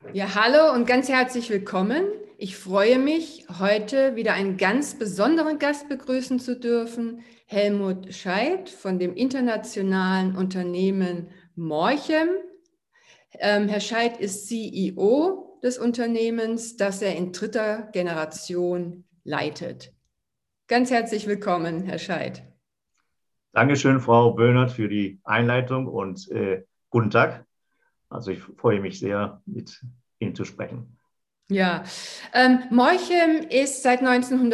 Ja, hallo und ganz herzlich willkommen. Ich freue mich, heute wieder einen ganz besonderen Gast begrüßen zu dürfen, Helmut Scheidt von dem internationalen Unternehmen Morchem. Herr Scheidt ist CEO des Unternehmens, das er in dritter Generation leitet. Ganz herzlich willkommen, Herr Scheidt. Dankeschön, Frau Böhnert, für die Einleitung und guten Tag. Also ich freue mich sehr, mit Ihnen zu sprechen. Ja, Morchem ist seit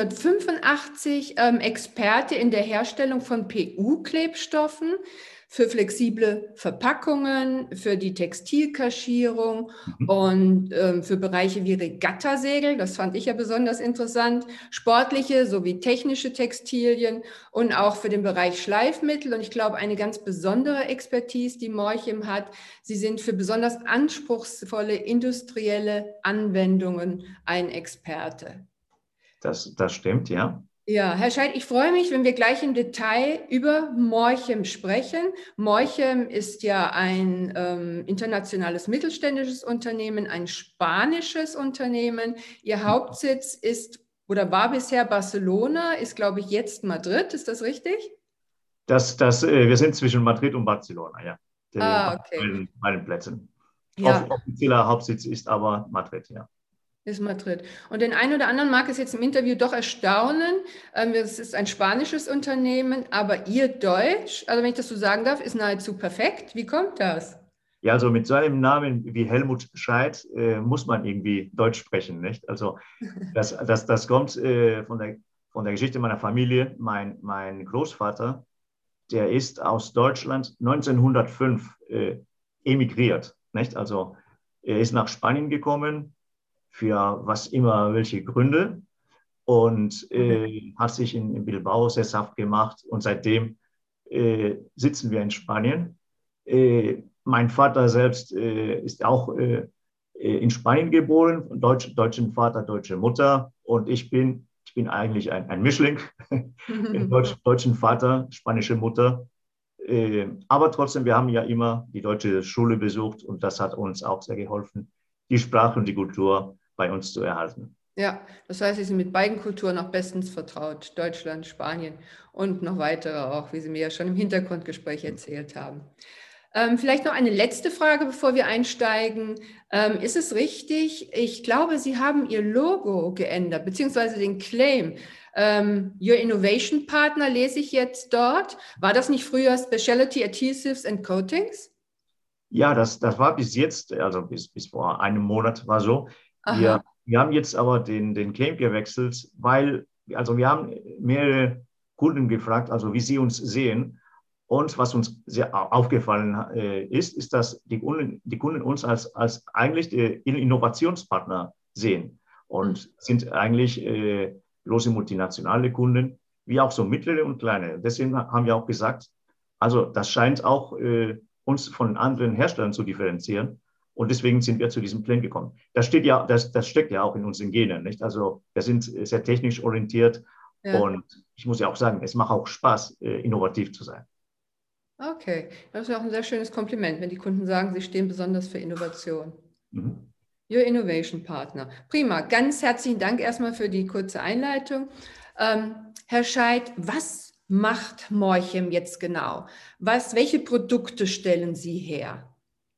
1985 Experte in der Herstellung von PU-Klebstoffen für flexible Verpackungen, für die Textilkaschierung Mhm. und für Bereiche wie Regattasegel, das fand ich ja besonders interessant, sportliche sowie technische Textilien und auch für den Bereich Schleifmittel. Und ich glaube, eine ganz besondere Expertise, die Morchem hat, sie sind für besonders anspruchsvolle industrielle Anwendungen ein Experte. Das stimmt, ja. Ja, Herr Scheid, ich freue mich, wenn wir gleich im Detail über Morchem sprechen. Morchem ist ja ein internationales mittelständisches Unternehmen, ein spanisches Unternehmen. Ihr Hauptsitz ist oder war bisher Barcelona, ist, glaube ich, jetzt Madrid. Ist das richtig? Wir sind zwischen Madrid und Barcelona, ja. Ah, okay. Beiden Plätzen. Ja, Offizieller Hauptsitz ist aber Madrid, ja. ist Madrid. Und den einen oder anderen mag es jetzt im Interview doch erstaunen. Es ist ein spanisches Unternehmen, aber Ihr Deutsch, also wenn ich das so sagen darf, ist nahezu perfekt. Wie kommt das? Ja, also mit so einem Namen wie Helmut Scheidt muss man irgendwie Deutsch sprechen, nicht? Also das kommt von der Geschichte meiner Familie. Mein Großvater, der ist aus Deutschland 1905 emigriert. Nicht? Also er ist nach Spanien gekommen, für was immer welche Gründe, und hat sich in Bilbao sesshaft gemacht. Und seitdem sitzen wir in Spanien. Mein Vater selbst ist auch in Spanien geboren, deutschen Vater, deutsche Mutter. Und ich bin eigentlich ein Mischling, deutschen Vater, spanische Mutter. Aber trotzdem, wir haben ja immer die deutsche Schule besucht und das hat uns auch sehr geholfen, die Sprache und die Kultur bei uns zu erhalten. Ja, das heißt, Sie sind mit beiden Kulturen auch bestens vertraut. Deutschland, Spanien und noch weitere auch, wie Sie mir ja schon im Hintergrundgespräch erzählt haben. Vielleicht noch eine letzte Frage, bevor wir einsteigen. Ist es richtig? Ich glaube, Sie haben Ihr Logo geändert, beziehungsweise den Claim. Your Innovation Partner lese ich jetzt dort. War das nicht früher Specialty Adhesives and Coatings? Ja, das war bis jetzt, also bis vor einem Monat war so. Aha. Wir haben jetzt aber den Claim gewechselt, weil, also wir haben mehrere Kunden gefragt, also wie sie uns sehen. Und was uns sehr aufgefallen ist, dass die Kunden uns als eigentlich Innovationspartner sehen und sind eigentlich große multinationale Kunden, wie auch so mittlere und kleine. Deswegen haben wir auch gesagt, also das scheint auch uns von anderen Herstellern zu differenzieren. Und deswegen sind wir zu diesem Claim gekommen. Das steckt ja auch in unseren Genen, nicht? Also wir sind sehr technisch orientiert Ja. und ich muss ja auch sagen, es macht auch Spaß, innovativ zu sein. Okay, das ist ja auch ein sehr schönes Kompliment, wenn die Kunden sagen, sie stehen besonders für Innovation. Mhm. Your Innovation Partner. Prima, ganz herzlichen Dank erstmal für die kurze Einleitung. Herr Scheidt, was macht Morchem jetzt genau? Welche Produkte stellen Sie her?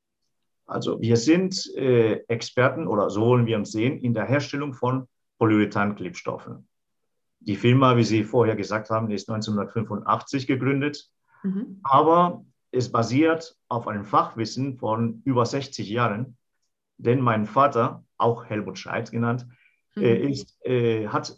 Also wir sind Experten oder so wollen wir uns sehen in der Herstellung von Polyurethan-Klebstoffen. Die Firma, wie Sie vorher gesagt haben, ist 1985 gegründet, Mhm. aber es basiert auf einem Fachwissen von über 60 Jahren, denn mein Vater, auch Helmut Scheidt genannt, Mhm. hat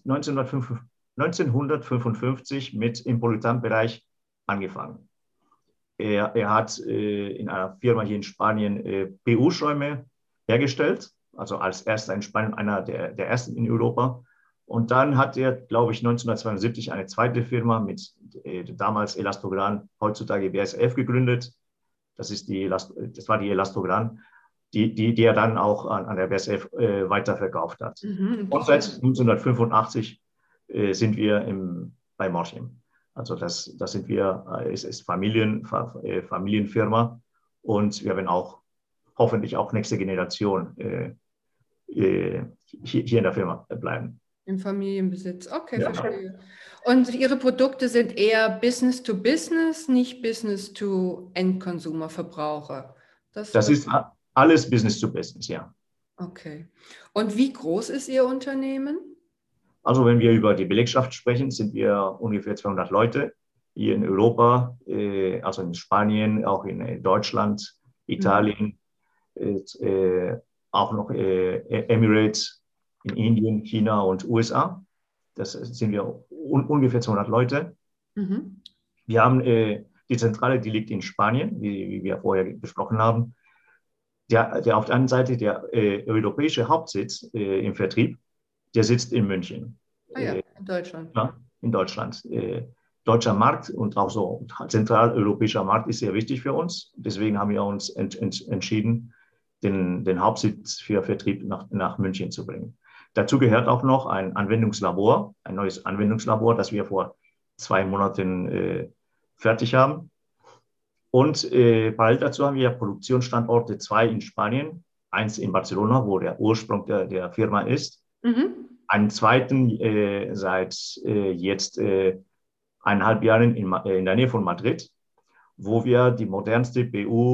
1955 im Polyurethan-Bereich angefangen. Er hat in einer Firma hier in Spanien PU-Schäume hergestellt, also als erster in Spanien, einer der ersten in Europa. Und dann hat er, glaube ich, 1972 eine zweite Firma mit damals Elastogran, heutzutage BASF gegründet. Das war die Elastogran, die er dann auch an der BASF weiterverkauft hat. Mhm. Und seit Interessant. 1985 sind wir bei Morchem. Also das sind wir, es ist Familienfirma und wir haben auch hoffentlich auch nächste Generation hier in der Firma bleiben. Im Familienbesitz, okay, Ja. verstehe. Und Ihre Produkte sind eher Business to Business, nicht Business to Endconsumer, Verbraucher. Das ist alles Business to Business, ja. Okay. Und wie groß ist Ihr Unternehmen? Also wenn wir über die Belegschaft sprechen, sind wir ungefähr 200 Leute hier in Europa, also in Spanien, auch in Deutschland, Italien, auch noch Emirates, in Indien, China und USA. Das sind wir ungefähr 200 Leute. Mhm. Wir haben die Zentrale, die liegt in Spanien, wie wir vorher besprochen haben. Der auf der anderen Seite der europäische Hauptsitz im Vertrieb, der sitzt in München. Ah ja, in Deutschland. Ja, in Deutschland. Deutscher Markt und auch so zentraleuropäischer Markt ist sehr wichtig für uns. Deswegen haben wir uns entschieden, den Hauptsitz für Vertrieb nach München zu bringen. Dazu gehört auch noch ein Anwendungslabor, ein neues Anwendungslabor, das wir vor 2 Monaten fertig haben. Und parallel dazu haben wir Produktionsstandorte, 2 in Spanien, 1 in Barcelona, wo der Ursprung der Firma ist. Mhm. Einen zweiten seit jetzt 1,5 Jahren in der Nähe von Madrid, wo wir die modernste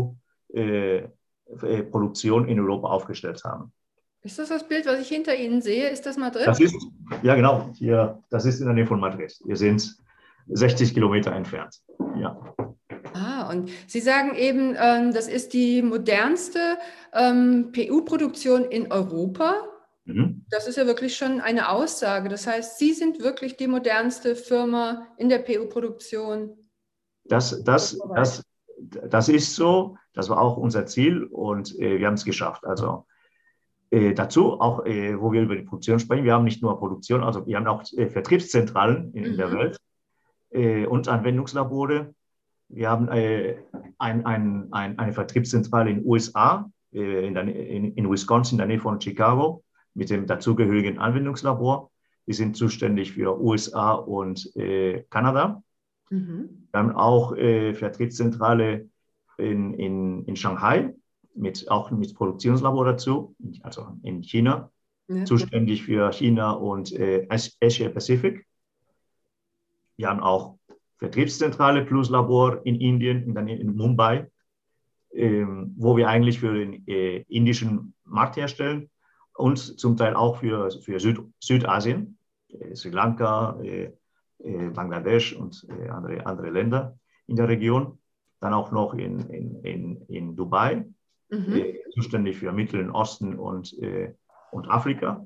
BU-Produktion in Europa aufgestellt haben. Ist das Bild, was ich hinter Ihnen sehe? Ist das Madrid? Das ist, ja genau, hier, das ist in der Nähe von Madrid. Wir sind 60 Kilometer entfernt. Ja. Ah, und Sie sagen eben, das ist die modernste PU-Produktion in Europa. Mhm. Das ist ja wirklich schon eine Aussage. Das heißt, Sie sind wirklich die modernste Firma in der PU-Produktion. Das ist so, das war auch unser Ziel und wir haben es geschafft. Also dazu, auch wo wir über die Produktion sprechen, wir haben nicht nur Produktion, also wir haben auch Vertriebszentralen in der Welt und Anwendungslabore. Wir haben eine Vertriebszentrale in den USA, in Wisconsin, in der Nähe von Chicago, mit dem dazugehörigen Anwendungslabor. Wir sind zuständig für USA und Kanada. Mhm. Wir haben auch Vertriebszentrale in Shanghai, auch mit Produktionslabor dazu, also in China, Ja. zuständig für China und Asia Pacific. Wir haben auch Vertriebszentrale plus Labor in Indien, in Mumbai, wo wir eigentlich für den indischen Markt herstellen und zum Teil auch für Südasien, Sri Lanka, Bangladesch und andere Länder in der Region. Dann auch noch in Dubai, zuständig für Mittleren Osten und Afrika.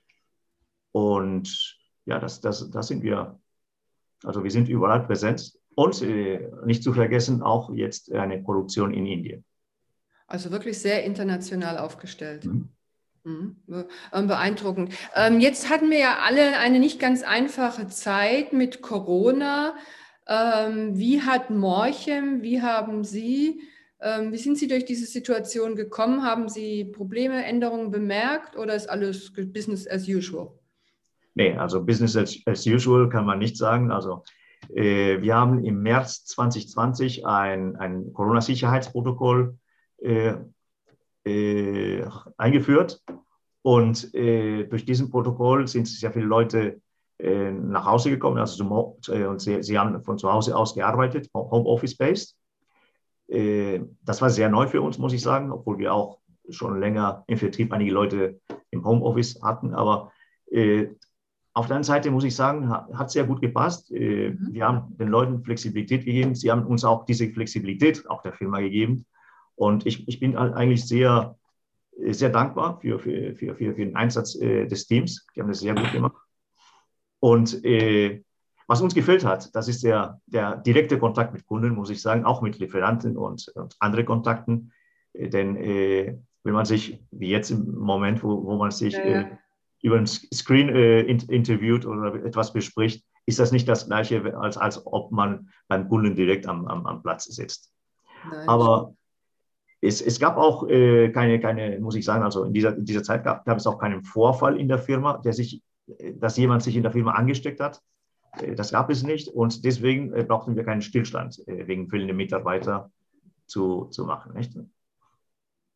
Und ja, das sind wir. Also wir sind überall präsent und nicht zu vergessen auch jetzt eine Produktion in Indien. Also wirklich sehr international aufgestellt. Mhm. Beeindruckend. Jetzt hatten wir ja alle eine nicht ganz einfache Zeit mit Corona. Wie hat Morchem, wie haben Sie, wie sind Sie durch diese Situation gekommen? Haben Sie Probleme, Änderungen bemerkt oder ist alles Business as usual? Nee, also Business as usual kann man nicht sagen. Also wir haben im März 2020 ein Corona-Sicherheitsprotokoll eingeführt. Und durch diesen Protokoll sind sehr viele Leute nach Hause gekommen. Also und sie haben von zu Hause aus gearbeitet, Homeoffice-based. Das war sehr neu für uns, muss ich sagen, obwohl wir auch schon länger im Vertrieb einige Leute im Homeoffice hatten. Aber auf der anderen Seite muss ich sagen, hat sehr gut gepasst. Wir haben den Leuten Flexibilität gegeben. Sie haben uns auch diese Flexibilität auch der Firma gegeben. Und ich bin eigentlich sehr dankbar für den Einsatz des Teams. Die haben das sehr gut gemacht. Und was uns gefehlt hat, das ist der direkte Kontakt mit Kunden, muss ich sagen, auch mit Lieferanten und andere Kontakten. Denn wenn man sich, wie jetzt im Moment, wo man sich über ein Screen interviewt oder etwas bespricht, ist das nicht das Gleiche, als ob man beim Kunden direkt am Platz sitzt. Nein. Aber es gab auch keine, muss ich sagen, also in dieser Zeit gab es auch keinen Vorfall in der Firma, dass jemand sich in der Firma angesteckt hat. Das gab es nicht und deswegen brauchten wir keinen Stillstand wegen fehlender Mitarbeiter zu machen. Nicht?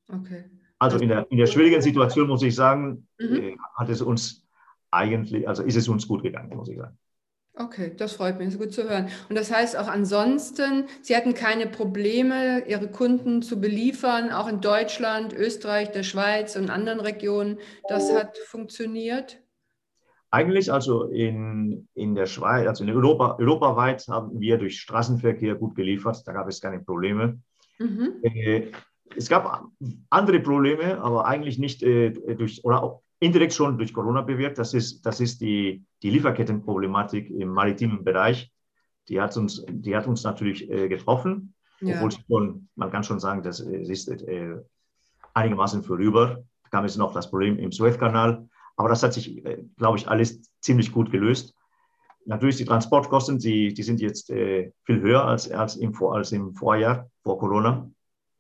Okay. Also Das, in der schwierigen Situation, muss ich sagen, mhm. hat es uns eigentlich, also ist es uns gut gegangen, muss ich sagen. Okay, das freut mich, das ist gut zu hören. Und das heißt auch ansonsten, Sie hatten keine Probleme, Ihre Kunden zu beliefern, auch in Deutschland, Österreich, der Schweiz und anderen Regionen. Das hat funktioniert. Eigentlich also in der Schweiz, also in Europa, europaweit haben wir durch Straßenverkehr gut geliefert, da gab es keine Probleme. Mhm. Äh, Es gab andere Probleme, aber eigentlich nicht durch, oder auch indirekt schon durch Corona bewirkt. Das ist die Lieferkettenproblematik im maritimen Bereich. Die hat uns natürlich getroffen, obwohl Ja, man kann schon sagen, dass es ist einigermaßen vorüber. Da kam es noch das Problem im Suezkanal, aber das hat sich, glaube ich, alles ziemlich gut gelöst. Natürlich die Transportkosten, die sind jetzt viel höher als im Vorjahr, vor Corona.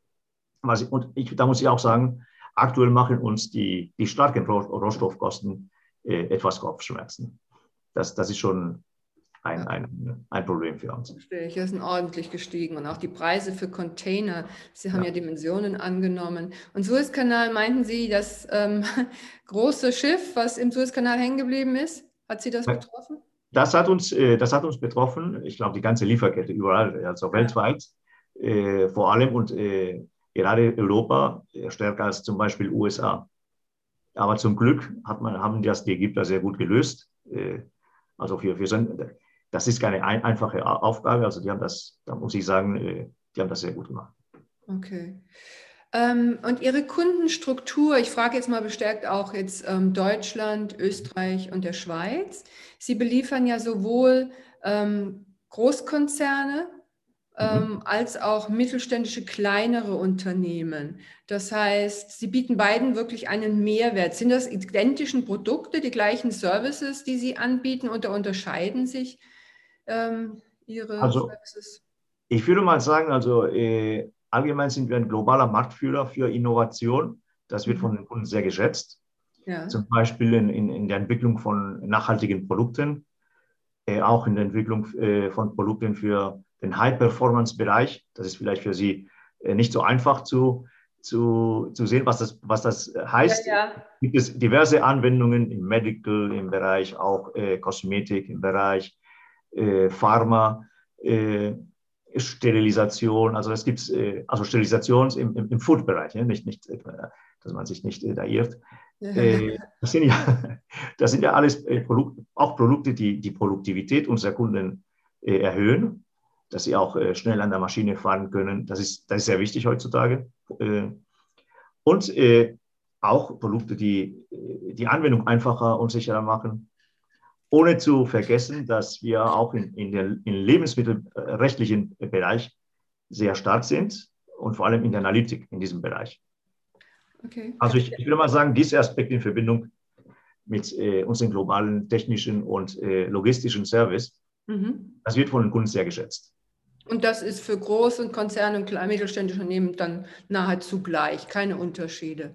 Da muss ich auch sagen, aktuell machen uns die starken Rohstoffkosten etwas Kopfschmerzen. Das ist schon ja, ein Problem für uns. verstehe ich. Das sind ordentlich gestiegen. Und auch die Preise für Container, sie haben ja Ja. Dimensionen angenommen. Und Suezkanal, meinten Sie, das große Schiff, was im Suezkanal hängen geblieben ist, hat Sie das betroffen? Das hat uns betroffen. Ich glaube, die ganze Lieferkette überall, also Ja. weltweit vor allem und gerade Europa stärker als zum Beispiel USA. Aber zum Glück haben das die Ägypter sehr gut gelöst. Also das ist keine einfache Aufgabe. Also die haben das, da muss ich sagen, die haben das sehr gut gemacht. Okay. Und Ihre Kundenstruktur, ich frage jetzt mal bestärkt auch jetzt Deutschland, Österreich und der Schweiz. Sie beliefern ja sowohl Großkonzerne Mhm. als auch mittelständische kleinere Unternehmen. Das heißt, Sie bieten beiden wirklich einen Mehrwert. Sind das identischen Produkte, die gleichen Services, die Sie anbieten, oder unterscheiden sich Ihre Also Services? ich würde mal sagen, also allgemein sind wir ein globaler Marktführer für Innovation. Das wird von Mhm. den Kunden sehr geschätzt. Ja, Zum Beispiel in der Entwicklung von nachhaltigen Produkten, auch in der Entwicklung von Produkten für den High-Performance-Bereich. Das ist vielleicht für Sie nicht so einfach zu sehen, was das ja, heißt. ja. Gibt es diverse Anwendungen im Medical, im Bereich auch Kosmetik, im Bereich Pharma, äh, Sterilisation, also es gibt also Sterilisation im Food-Bereich, ja? Dass man sich nicht da irrt. Das sind ja, das sind ja alles auch Produkte, die die Produktivität unserer Kunden erhöhen, dass sie auch schnell an der Maschine fahren können. Das ist sehr wichtig heutzutage. Und auch Produkte, die die Anwendung einfacher und sicherer machen, ohne zu vergessen, dass wir auch im lebensmittelrechtlichen Bereich sehr stark sind und vor allem in der Analytik in diesem Bereich. Okay. Also ich würde mal sagen, dieser Aspekt in Verbindung mit unserem globalen technischen und logistischen Service, Mhm. das wird von den Kunden sehr geschätzt. Und das ist für Groß- und Konzerne und mittelständische Unternehmen dann nahezu gleich, keine Unterschiede.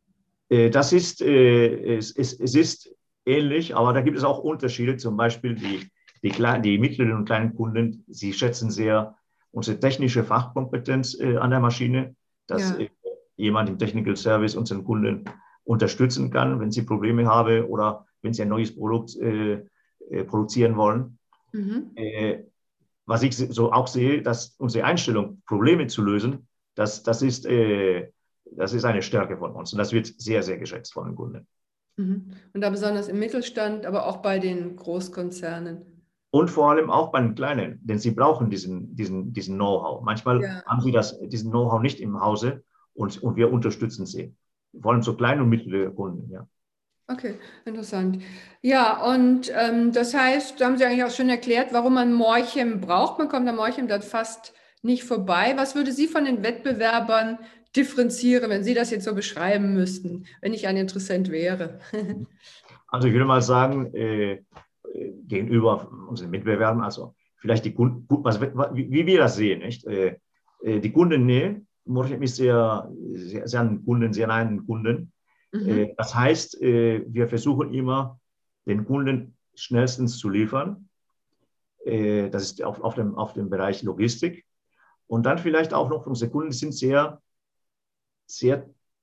Es ist ähnlich, aber da gibt es auch Unterschiede. Zum Beispiel die mittleren und kleinen Kunden, sie schätzen sehr unsere technische Fachkompetenz an der Maschine, dass Ja. jemand im Technical Service unseren Kunden unterstützen kann, wenn sie Probleme haben oder wenn sie ein neues Produkt produzieren wollen. Mhm. Äh, Was ich so auch sehe, dass unsere Einstellung, Probleme zu lösen, das ist eine Stärke von uns und das wird sehr, sehr geschätzt von den Kunden. Mhm. Und da besonders im Mittelstand, aber auch bei den Großkonzernen. Und vor allem auch bei den Kleinen, denn sie brauchen diesen Know-how. Manchmal Ja. haben sie diesen Know-how nicht im Hause und wir unterstützen sie. Vor allem so kleine und mittlere Kunden, ja. Okay, interessant. Ja, und das heißt, da haben Sie eigentlich auch schon erklärt, warum man Morchem braucht. Man kommt an Morchem dann fast nicht vorbei. Was würde Sie von den Wettbewerbern differenzieren, wenn Sie das jetzt so beschreiben müssten, wenn ich ein Interessent wäre? Also ich würde mal sagen, gegenüber unseren Mitbewerbern, also vielleicht die Kunden, wie wir das sehen, nicht? Die Kundennähe, Morchem ist sehr an den Kunden, sehr nah an den Kunden. Mhm. Das heißt, wir versuchen immer, den Kunden schnellstens zu liefern. Das ist auf dem Bereich Logistik. Und dann vielleicht auch noch, unsere Kunden sind sehr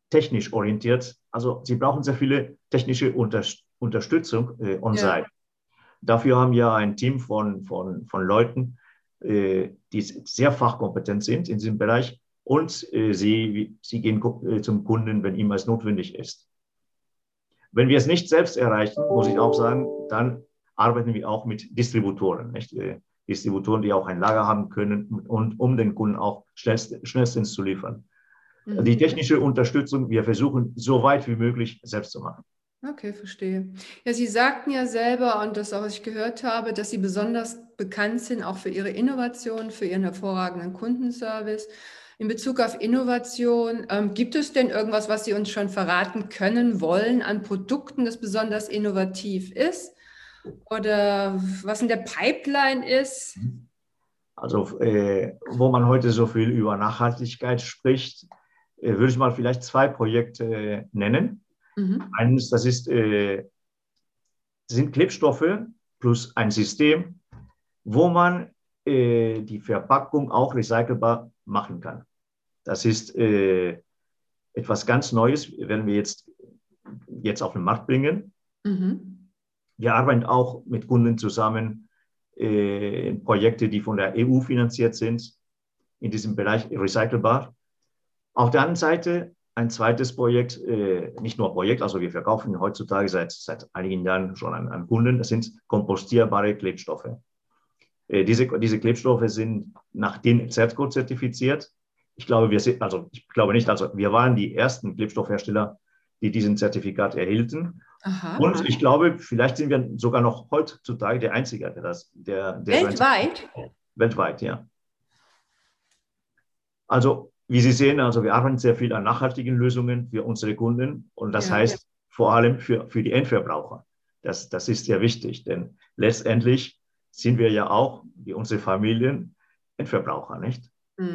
technisch orientiert. Also sie brauchen sehr viele technische Unterstützung on-site. Dafür haben wir ein Team von Leuten, die sehr fachkompetent sind in diesem Bereich und sie gehen zum Kunden, wenn immer es notwendig ist. Wenn wir es nicht selbst erreichen, muss ich auch sagen, dann arbeiten wir auch mit Distributoren, nicht? Distributoren, die auch ein Lager haben können und um den Kunden auch schnellstens zu liefern. Die technische Unterstützung, wir versuchen so weit wie möglich selbst zu machen. Okay, verstehe. Ja, Sie sagten ja selber, und das auch, was ich gehört habe, dass Sie besonders bekannt sind auch für Ihre Innovation, für Ihren hervorragenden Kundenservice. In Bezug auf Innovation, gibt es denn irgendwas, was Sie uns schon verraten können wollen an Produkten, das besonders innovativ ist? Oder was in der Pipeline ist? Also, wo man heute so viel über Nachhaltigkeit spricht, würde ich mal vielleicht 2 Projekte nennen. Eines, das sind Klebstoffe plus ein System, wo man die Verpackung auch recycelbar machen kann. Das ist etwas ganz Neues, werden wir jetzt auf den Markt bringen. Wir arbeiten auch mit Kunden zusammen in Projekte, die von der EU finanziert sind, in diesem Bereich recycelbar. Auf der anderen Seite ein zweites Projekt, nicht nur Projekt, also wir verkaufen heutzutage seit einigen Jahren schon an Kunden, das sind kompostierbare Klebstoffe. Diese Klebstoffe sind nach DIN ZERTCO zertifiziert. Ich glaube wir waren die ersten Klebstoffhersteller, die diesen Zertifikat erhielten. Und ich glaube, vielleicht sind wir sogar noch heutzutage der Einzige, der weltweit? Weltweit, ja. Also, wie Sie sehen, also wir arbeiten sehr viel an nachhaltigen Lösungen für unsere Kunden und das heißt vor allem für die Endverbraucher. Das ist sehr wichtig, denn letztendlich sind wir ja auch, wie unsere Familien, Endverbraucher, nicht?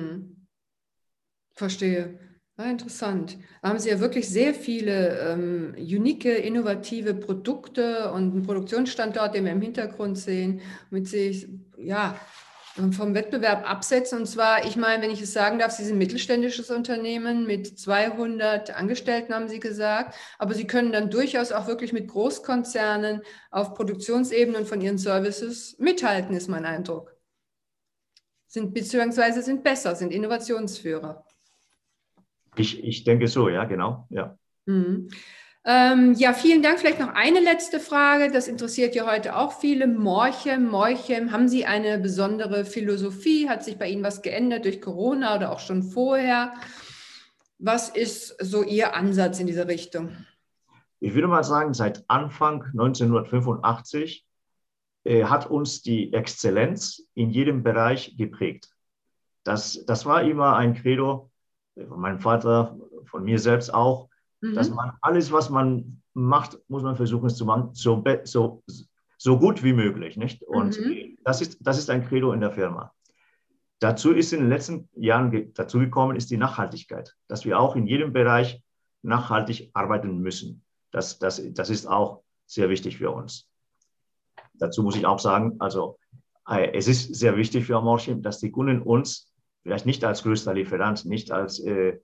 Verstehe. Ja, interessant. Da haben Sie ja wirklich sehr viele unique, innovative Produkte und einen Produktionsstandort, den wir im Hintergrund sehen, mit sich vom Wettbewerb absetzen. Und zwar, ich meine, wenn ich es sagen darf, Sie sind ein mittelständisches Unternehmen mit 200 Angestellten, haben Sie gesagt. Aber Sie können dann durchaus auch wirklich mit Großkonzernen auf Produktionsebenen von Ihren Services mithalten, ist mein Eindruck. Sind besser, sind Innovationsführer. Ich denke so, ja, genau. Ja. Vielen Dank. Vielleicht noch eine letzte Frage. Das interessiert ja heute auch viele. Morchem. Haben Sie eine besondere Philosophie? Hat sich bei Ihnen was geändert durch Corona oder auch schon vorher? Was ist so Ihr Ansatz in diese Richtung? Ich würde mal sagen, seit Anfang 1985 hat uns die Exzellenz in jedem Bereich geprägt. Das war immer ein Credo von meinem Vater, von mir selbst auch, dass man alles, was man macht, muss man versuchen, es zu machen, so gut wie möglich. Nicht? Und das ist ein Credo in der Firma. Dazu ist in den letzten Jahren dazugekommen, ist die Nachhaltigkeit, dass wir auch in jedem Bereich nachhaltig arbeiten müssen. Das ist auch sehr wichtig für uns. Dazu muss ich auch sagen, also es ist sehr wichtig für Morchem, dass die Kunden uns vielleicht nicht als größter Lieferant, nicht als,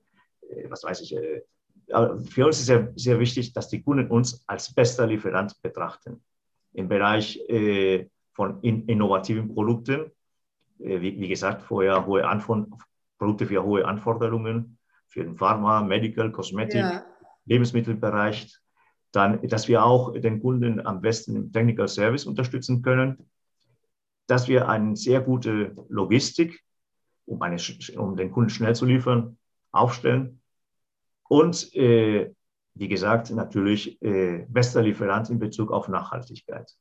für uns ist sehr, sehr wichtig, dass die Kunden uns als bester Lieferant betrachten. Im Bereich von innovativen Produkten, wie gesagt, vorher Produkte für hohe Anforderungen, für den Pharma, Medical, Kosmetik, Lebensmittelbereich. Dann, dass wir auch den Kunden am besten im Technical Service unterstützen können, dass wir eine sehr gute Logistik, um den Kunden schnell zu liefern, aufstellen und, wie gesagt, natürlich bester Lieferant in Bezug auf Nachhaltigkeit.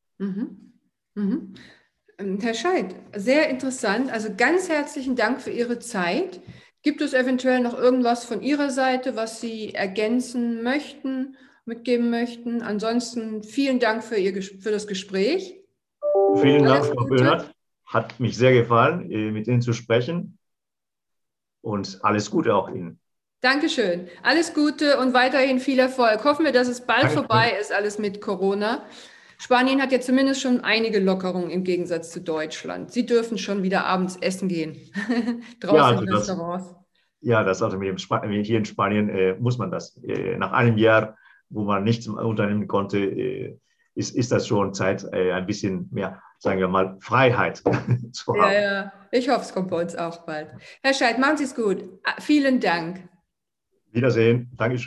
Herr Scheidt, sehr interessant. Also ganz herzlichen Dank für Ihre Zeit. Gibt es eventuell noch irgendwas von Ihrer Seite, was Sie ergänzen möchten, mitgeben möchten? Ansonsten vielen Dank für das Gespräch. Vielen Dank, Frau Böhnert. Hat mich sehr gefallen, mit Ihnen zu sprechen. Und alles Gute auch Ihnen. Dankeschön. Alles Gute und weiterhin viel Erfolg. Hoffen wir, dass es bald vorbei ist, alles mit Corona. Spanien hat ja zumindest schon einige Lockerungen im Gegensatz zu Deutschland. Sie dürfen schon wieder abends essen gehen. Draußen in Restaurants. Ja, das also hier in Spanien muss man das. Nach einem Jahr, wo man nichts unternehmen konnte, ist das schon Zeit, ein bisschen mehr, sagen wir mal, Freiheit zu Ja, haben. ja, ich hoffe, es kommt bei uns auch bald. Herr Scheidt, machen Sie es gut. Vielen Dank. Wiedersehen. Dankeschön.